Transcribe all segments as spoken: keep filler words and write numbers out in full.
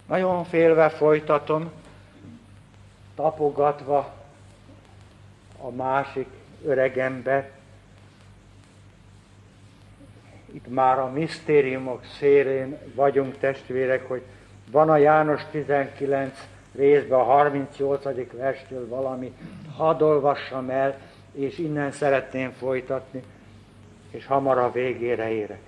Nagyon félve folytatom, tapogatva a másik öregember. Itt már a misztériumok szélén vagyunk, testvérek, hogy van a János tizenkilenc részben a harmincnyolcadik verstől valami, hadd olvassam el, és innen szeretném folytatni, és hamar a végére érek.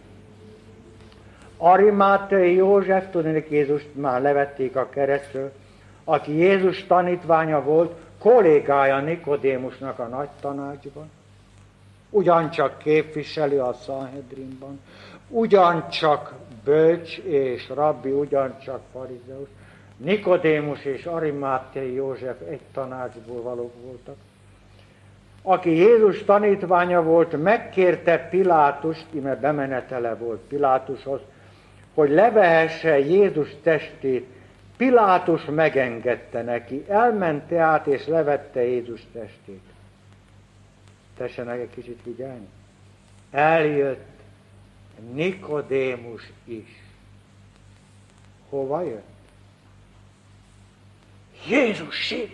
Arimáteai József, tudnék, Jézust már levették a keresztről, aki Jézus tanítványa volt, kollégája Nikodémusnak a nagy tanácsban, ugyancsak képviselő a Szanhedrinban, ugyancsak bölcs és rabbi, ugyancsak farizeus. Nikodémus és Arimáteai József egy tanácsból valók voltak. Aki Jézus tanítványa volt, megkérte Pilátust, íme bemenetele volt Pilátushoz, hogy levehesse Jézus testét. Pilátus megengedte neki, elment tehát és levette Jézus testét. Tessenek egy kicsit figyelni. Eljött Nikodémus is. Hova jött? Jézus sírjába.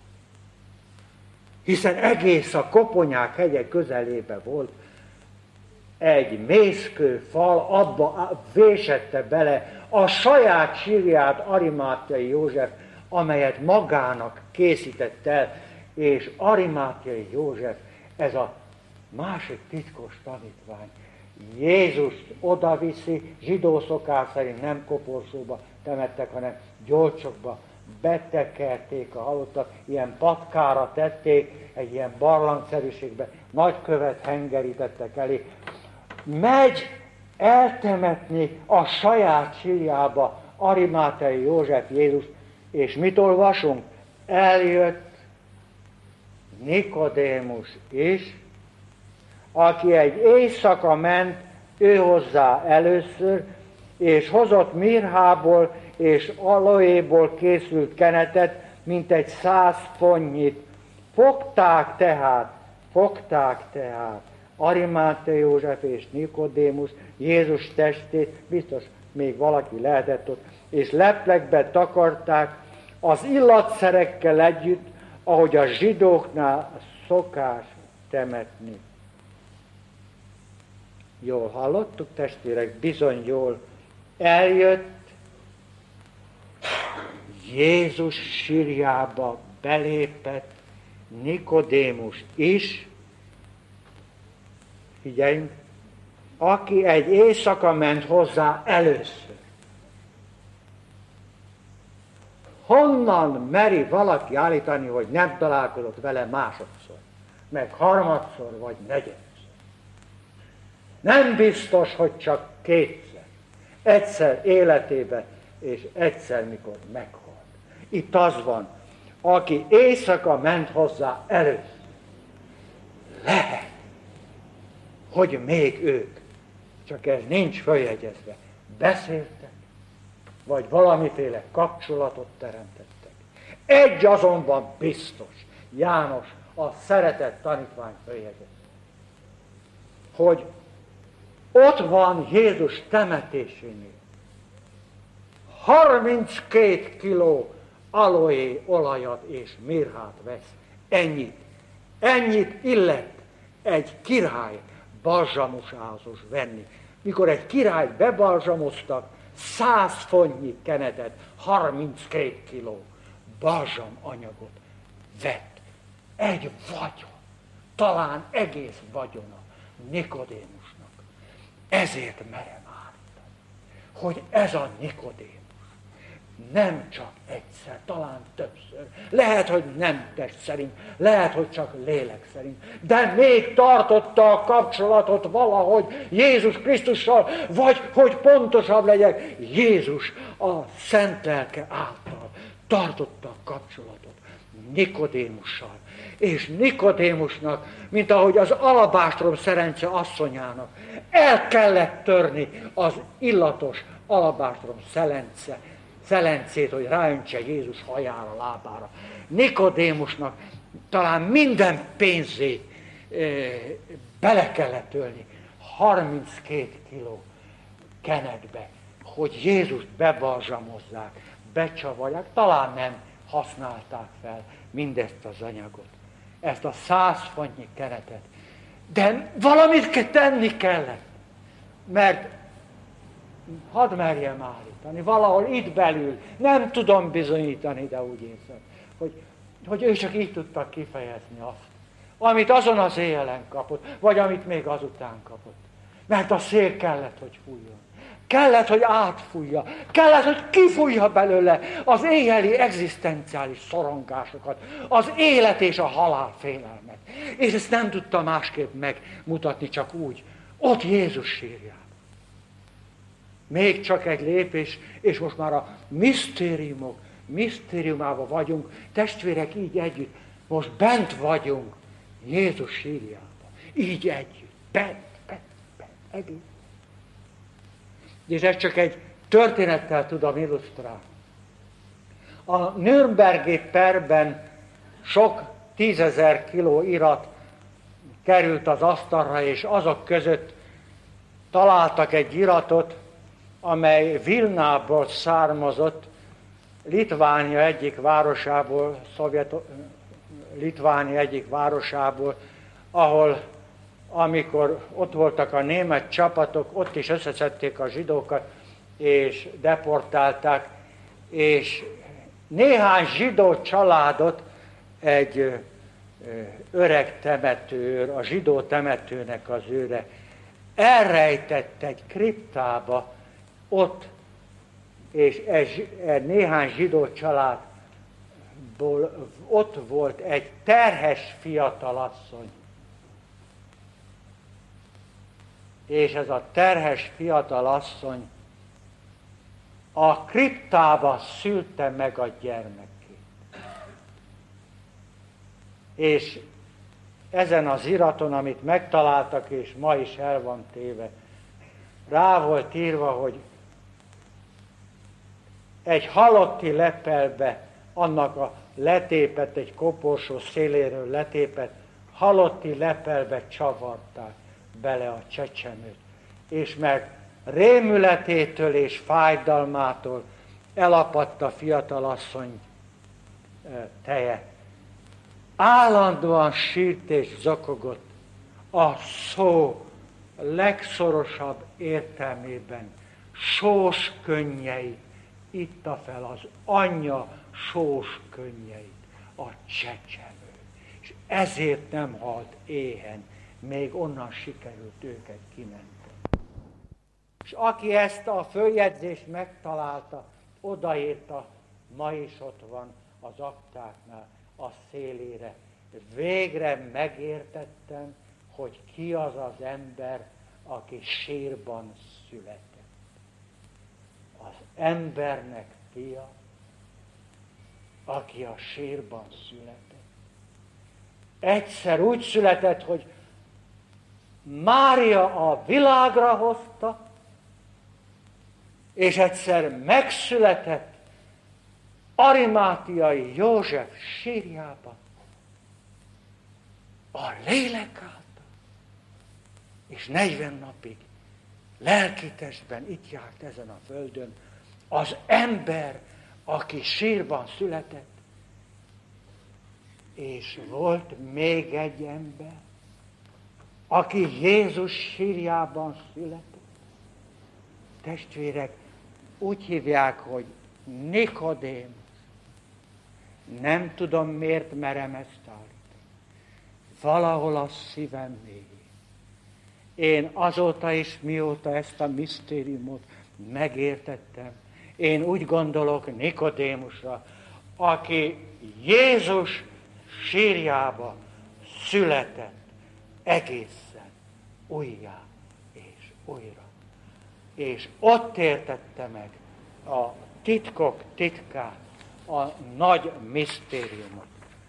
Hiszen egész a Koponyák hegye közelébe volt egy mészkő fal, abba vésette bele a saját sírját Arimáteai József, amelyet magának készített el, és Arimáteai József, ez a másik titkos tanítvány, Jézust odaviszi, zsidó szokás szerint nem koporsóba temettek, hanem gyolcsokba, betekerték a halottat, ilyen patkára tették, egy ilyen barlangszerűségbe, nagykövet hengerítettek elé. Megy eltemetni a saját sírjába Arimáteai József Jézus, és mit olvasunk? Eljött Nikodémus is, aki egy éjszaka ment ő hozzá először, és hozott mirhából és aloéból készült kenetet, mint egy száz fonnyit. Fogták tehát, fogták tehát Arimáteai József és Nikodémus Jézus testét, biztos még valaki lehetett ott, és leplekbe takarták az illatszerekkel együtt, ahogy a zsidóknál szokás temetni. Jól hallottuk, testvérek? Bizony jól. Eljött Jézus sírjába, belépett Nikodémus is, figyeljünk, aki egy éjszaka ment hozzá először. Honnan meri valaki állítani, hogy nem találkozott vele másodszor, meg harmadszor, vagy negyedszer? Nem biztos, hogy csak kétszer. Egyszer életében, és egyszer, mikor meghalt. Itt az van, aki éjszaka ment hozzá először. Lehet, hogy még ők, csak ez nincs följegyezve, beszéltek, vagy valamiféle kapcsolatot teremtettek. Egy azonban biztos, János, a szeretett tanítvány följegyezve, hogy ott van Jézus temetésénél. harminckét kiló aloé olajat és mirhát vesz. Ennyit. Ennyit illett egy király balzsamosához venni. Mikor egy királyt bebalzsamoztak, száz fonnnyi kenetet, harminckét kiló balzsam anyagot vett. Egy vagyon, talán egész vagyona Nikodémusnak. Ezért merem állítani, hogy ez a Nikodémus nem csak egyszer, talán többször, lehet, hogy nem test szerint, lehet, hogy csak lélek szerint, de még tartotta a kapcsolatot valahogy Jézus Krisztussal, vagy, hogy pontosabb legyek, Jézus a szent lelke által tartotta a kapcsolatot Nikodémussal. És Nikodémusnak, mint ahogy az alabástrom szerence asszonyának, el kellett törni az illatos alabástrom szelence, szelencét, hogy ráöntse Jézus hajára, lábára. Nikodémusnak talán minden pénzét e, bele kellett ölni, harminckét kiló kenetbe, hogy Jézust bebalzsamozzák, becsavarják, talán nem használták fel mindezt az anyagot, ezt a száz fontnyi keretet. De valamit kell tenni kellett, mert hadd merjem állítani, valahol itt belül, nem tudom bizonyítani, de úgy érzem, hogy, hogy ő csak így tudta kifejezni azt, amit azon az éjjelen kapott, vagy amit még azután kapott. Mert a szél kellett, hogy fújjon. Kellett, hogy átfújja. Kellett, hogy kifújja belőle az éjjeli egzisztenciális szorongásokat, az élet és a halál félelmet. És ezt nem tudta másképp megmutatni, csak úgy. Ott Jézus sírjában. Még csak egy lépés, és most már a misztériumok, misztériumában vagyunk, testvérek, így együtt. Most bent vagyunk Jézus sírjában. Így együtt. Bent, bent, bent, egész. És ezt csak egy történettel tudom illusztrálni. A Nürnbergi perben sok tízezer kiló irat került az asztalra, és azok között találtak egy iratot, amely Vilnából származott, Litvánia egyik városából, Szovjet Litvánia egyik városából, ahol amikor ott voltak a német csapatok, ott is összeszedték a zsidókat, és deportálták, és néhány zsidó családot egy öreg temetőr, a zsidó temetőnek az őre, elrejtett egy kriptába ott, és egy, egy néhány zsidó családból ott volt egy terhes fiatalasszony. És ez a terhes fiatalasszony a kriptába szülte meg a gyermekét. És ezen az iraton, amit megtaláltak, és ma is el van téve, rá volt írva, hogy egy halotti lepelbe, annak a letépet, egy koporsó széléről letépet, halotti lepelbe csavarták bele a csecsemőt. És mert rémületétől és fájdalmától elapadt a fiatalasszony teje. Állandóan sírt és zokogott a szó legszorosabb értelmében. Sós könnyeit itta fel, az anyja sós könnyeit, a csecsemő. És ezért nem halt éhen, még onnan sikerült őket kimenteni. És aki ezt a följegyzést megtalálta, odaírta, ma is ott van az aktáknál, a szélére. Végre megértettem, hogy ki az az ember, aki sírban született. Az embernek fia, aki a sírban született. Egyszer úgy született, hogy Mária a világra hozta, és egyszer megszületett Arimátiai József sírjában, a lélek által, és negyven napig lelkitestben itt járt ezen a földön az ember, aki sírban született, és volt még egy ember, aki Jézus sírjában született. Testvérek, úgy hívják, hogy Nikodém. Nem tudom, miért merem ezt állítani. Valahol a szívem mélyén. Én azóta is, mióta ezt a misztériumot megértettem, én úgy gondolok Nikodémusra, aki Jézus sírjába született egészen újjá és újra. És ott értette meg a titkok titkát, a nagy misztériumot,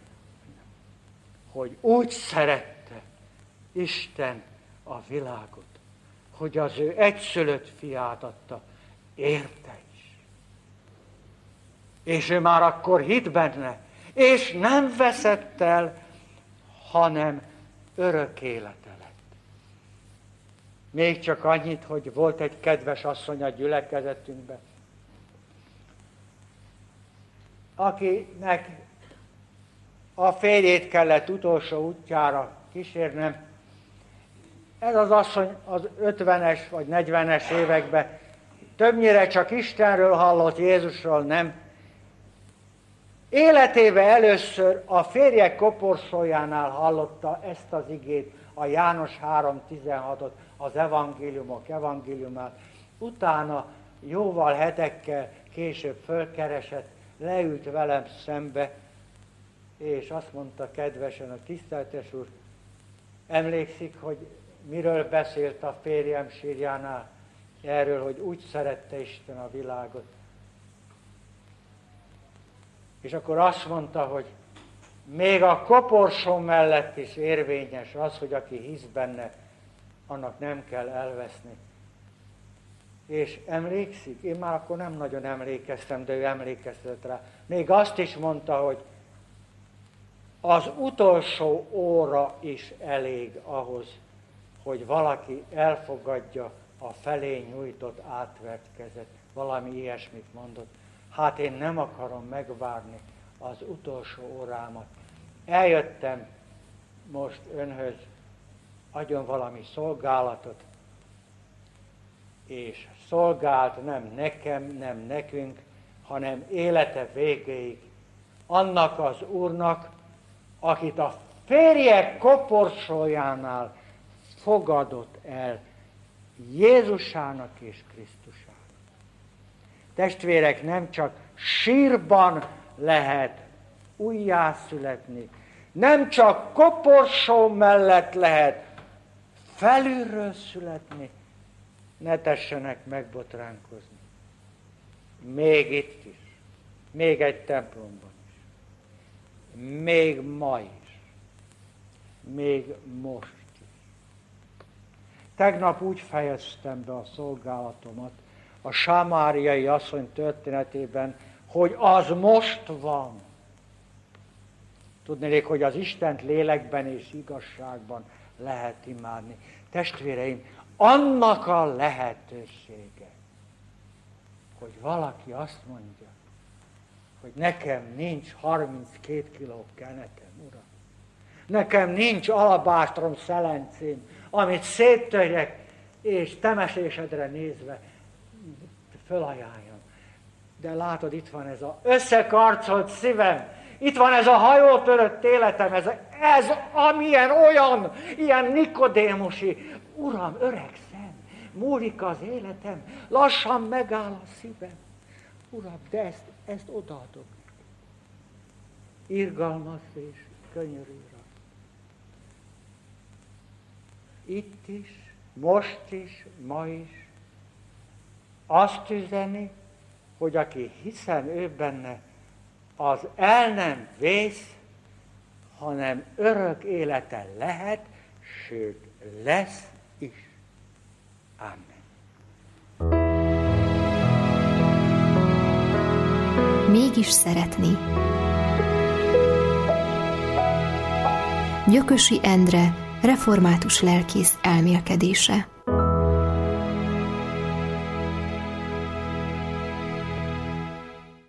hogy úgy szerette Isten a világot, hogy az ő egyszülött fiát adta, érte is. És ő már akkor hitt benne, és nem veszett el, hanem örök élete lett. Még csak annyit, hogy volt egy kedves asszony a gyülekezetünkben, akinek a férjét kellett utolsó útjára kísérnem. Ez az asszony az ötvenes vagy negyvenes években többnyire csak Istenről hallott, Jézusról nem. Életében először a férjek koporsójánál hallotta ezt az igét, a János három tizenhatot, az evangéliumok evangéliumát. Utána jóval hetekkel később fölkeresett, leült velem szembe, és azt mondta kedvesen a tiszteltes úr, emlékszik, hogy miről beszélt a férjem sírjánál? Erről, hogy úgy szerette Isten a világot. És akkor azt mondta, hogy még a koporsó mellett is érvényes az, hogy aki hisz benne, annak nem kell elveszni. És emlékszik? Én már akkor nem nagyon emlékeztem, de ő emlékeztetett rá. Még azt is mondta, hogy az utolsó óra is elég ahhoz, hogy valaki elfogadja a felé nyújtott átvert kezet. Valami ilyesmit mondott. Hát én nem akarom megvárni az utolsó órámat. Eljöttem most önhöz, adjon valami szolgálatot, és szolgált nem nekem, nem nekünk, hanem élete végéig annak az Úrnak, akit a férjek koporsójánál fogadott el, Jézusának és Krisztusának. Testvérek, nem csak sírban lehet újjászületni, nem csak koporsó mellett lehet felülről születni, ne tessenek megbotránkozni. Még itt is, még egy templomban is, még ma is, még most is. Tegnap úgy fejeztem be a szolgálatomat a sámáriai asszony történetében, hogy az most van. Tudnék, hogy az Istent lélekben és igazságban lehet imádni. Testvéreim, annak a lehetősége, hogy valaki azt mondja, hogy nekem nincs harminckét kiló kenetem, Uram. Nekem nincs alabástrom szelencém, amit széttörjek, és temesésedre nézve fölajánljam. De látod, itt van ez az összekarcolt szívem, itt van ez a hajótörött életem, ez, ez amilyen olyan, ilyen Nikodémusi. Uram, öregszem, múlik az életem, lassan megáll a szívem. Uram, de ezt, ezt odaadok. Irgalmas és könyörű. Itt is, most is, ma is azt üzeni, hogy aki hiszen ő benne, az el nem vész, hanem örök élete lehet, sőt lesz is. Amen. Mégis szeretni. Gyökösi Endre, református lelkész elmélkedése.